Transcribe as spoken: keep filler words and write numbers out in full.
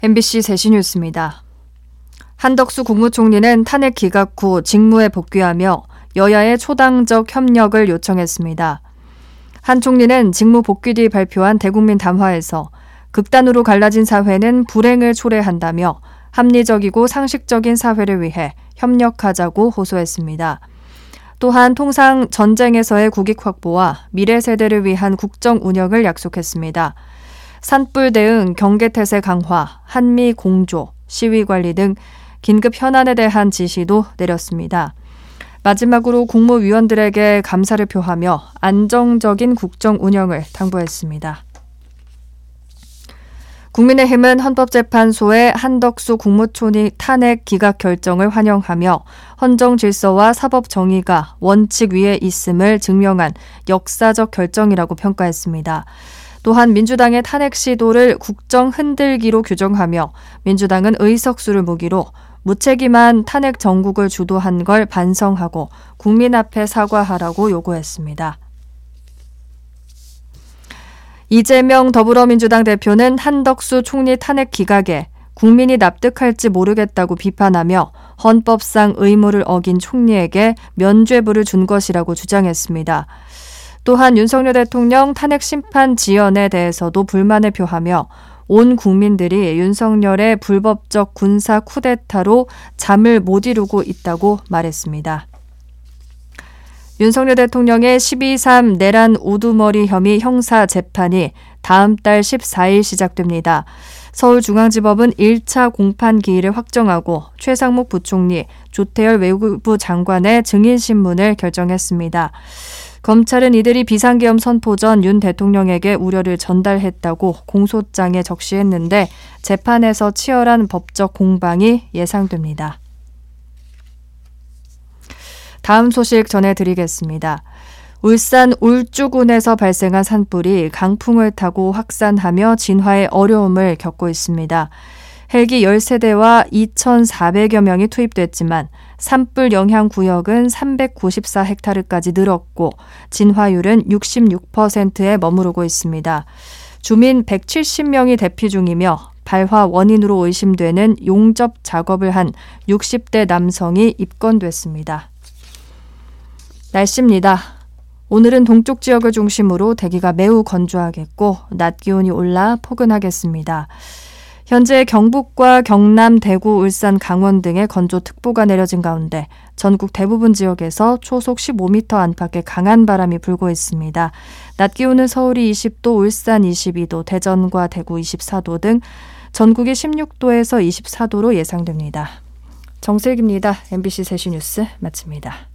엠비씨 세시뉴스입니다. 한덕수 국무총리는 탄핵 기각 후 직무에 복귀하며 여야의 초당적 협력을 요청했습니다. 한 총리는 직무 복귀 뒤 발표한 대국민 담화에서 극단으로 갈라진 사회는 불행을 초래한다며 합리적이고 상식적인 사회를 위해 협력하자고 호소했습니다. 또한 통상 전쟁에서의 국익 확보와 미래 세대를 위한 국정 운영을 약속했습니다. 산불 대응, 경계태세 강화, 한미 공조, 시위 관리 등 긴급 현안에 대한 지시도 내렸습니다. 마지막으로 국무위원들에게 감사를 표하며 안정적인 국정 운영을 당부했습니다. 국민의힘은 헌법재판소의 한덕수 국무총리 탄핵 기각 결정을 환영하며 헌정 질서와 사법 정의가 원칙 위에 있음을 증명한 역사적 결정이라고 평가했습니다. 또한 민주당의 탄핵 시도를 국정 흔들기로 규정하며 민주당은 의석수를 무기로 무책임한 탄핵 정국을 주도한 걸 반성하고 국민 앞에 사과하라고 요구했습니다. 이재명 더불어민주당 대표는 한덕수 총리 탄핵 기각에 국민이 납득할지 모르겠다고 비판하며 헌법상 의무를 어긴 총리에게 면죄부를 준 것이라고 주장했습니다. 또한 윤석열 대통령 탄핵 심판 지연에 대해서도 불만을 표하며 온 국민들이 윤석열의 불법적 군사 쿠데타로 잠을 못 이루고 있다고 말했습니다. 윤석열 대통령의 십이 삼 내란 우두머리 혐의 형사 재판이 다음 달 십사일 시작됩니다. 서울중앙지법은 일 차 공판 기일을 확정하고 최상목 부총리, 조태열 외교부 장관의 증인신문을 결정했습니다. 검찰은 이들이 비상계엄 선포 전 윤 대통령에게 우려를 전달했다고 공소장에 적시했는데 재판에서 치열한 법적 공방이 예상됩니다. 다음 소식 전해드리겠습니다. 울산 울주군에서 발생한 산불이 강풍을 타고 확산하며 진화에 어려움을 겪고 있습니다. 헬기 열세 대와 이천사백여 명이 투입됐지만 산불 영향 구역은 삼백구십사 헥타르까지 늘었고 진화율은 육십육 퍼센트에 머무르고 있습니다. 주민 백칠십 명이 대피 중이며 발화 원인으로 의심되는 용접 작업을 한 육십 대 남성이 입건됐습니다. 날씨입니다. 오늘은 동쪽 지역을 중심으로 대기가 매우 건조하겠고 낮 기온이 올라 포근하겠습니다. 현재 경북과 경남, 대구, 울산, 강원 등의 건조특보가 내려진 가운데 전국 대부분 지역에서 초속 십오 미터 안팎의 강한 바람이 불고 있습니다. 낮 기온은 서울이 이십 도, 울산 이십이 도, 대전과 대구 이십사 도 등 전국이 십육 도에서 이십사 도로 예상됩니다. 정슬기입니다. 엠비씨 세시뉴스 마칩니다.